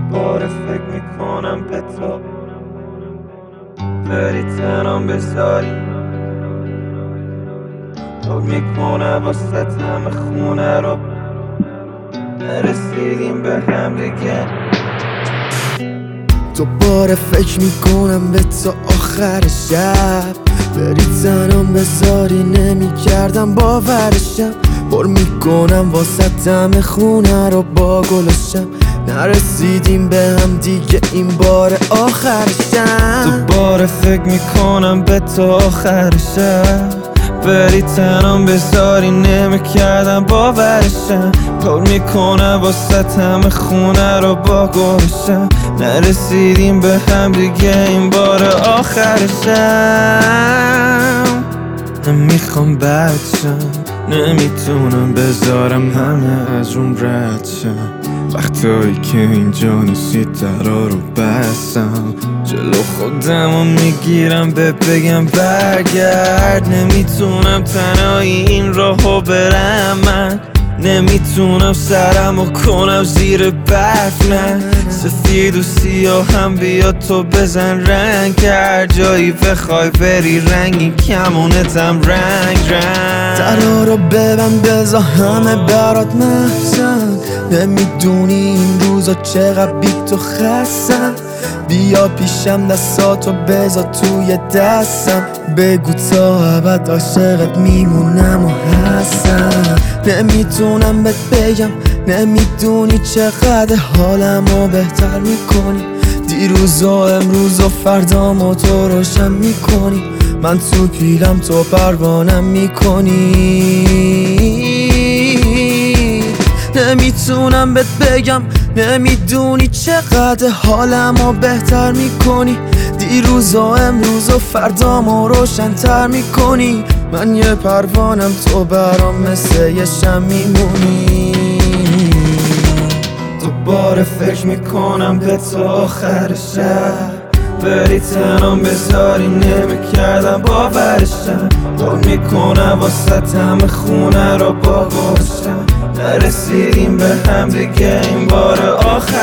دوباره فکر میکنم به تو، بری تنام بذاری دور میکنه واسه همه خونه رو، نرسیدیم به هم دیگه. دوباره فکر میکنم به تو آخر شب، بری تنام بذاری نمیکردم باورشم، پر میکنم واسه همه خونه رو با گلشم، نرسیدیم به هم دیگه این بار آخرشم. دوباره فکر میکنم به تو آخر شب، بری تنام بذاری نمیکردم باورشم، پر میکنم واسه همه خونه رو با گلشم، نرسیدیم به هم دیگه این بار آخرشم. نمیخوام بد شم، نمیتونم بذارم همه از روم رد شم، وقتایی که اینجا نیستی درا رو بستم، جلو خودمو میگیرم بگم برگرد، نمیتونم تنهایی این راهو برم، من نمیتونم سرمو کنم زیر برف، نه سفید و سیاه هم بیا تو بزن رنگ، هر جایی بخوای بری رنگی کمونتم رنگ درا رو ببند بذار همه برات محسن، نمیدونی این روزا چقدر بی تو خستم، بیا پیشم دستاتو بذار توی دستم، بگو تا ابد عاشقت میمونم و هستم، نمیتونم بهت بگم نمیدونی چقدر حالمو بهتر میکنی، دیروز و امروز و فردامو تو روشن میکنی، من تو پیلم تو پروانم میکنی، نمیتونم بهت بگم نمیدونی چقدر حالمو بهتر میکنی، دیروز و امروز و فردامو روشن تر میکنی، من یه پروانم تو برام مثل یه شم میمونی. دوباره فکر میکنم به تو آخر شب، بری تنام بذاری نمیکردم باورشم، پر میکنم واسه همه خونه رو با گلشم، نرسیدیم به هم دیگه این بار آخر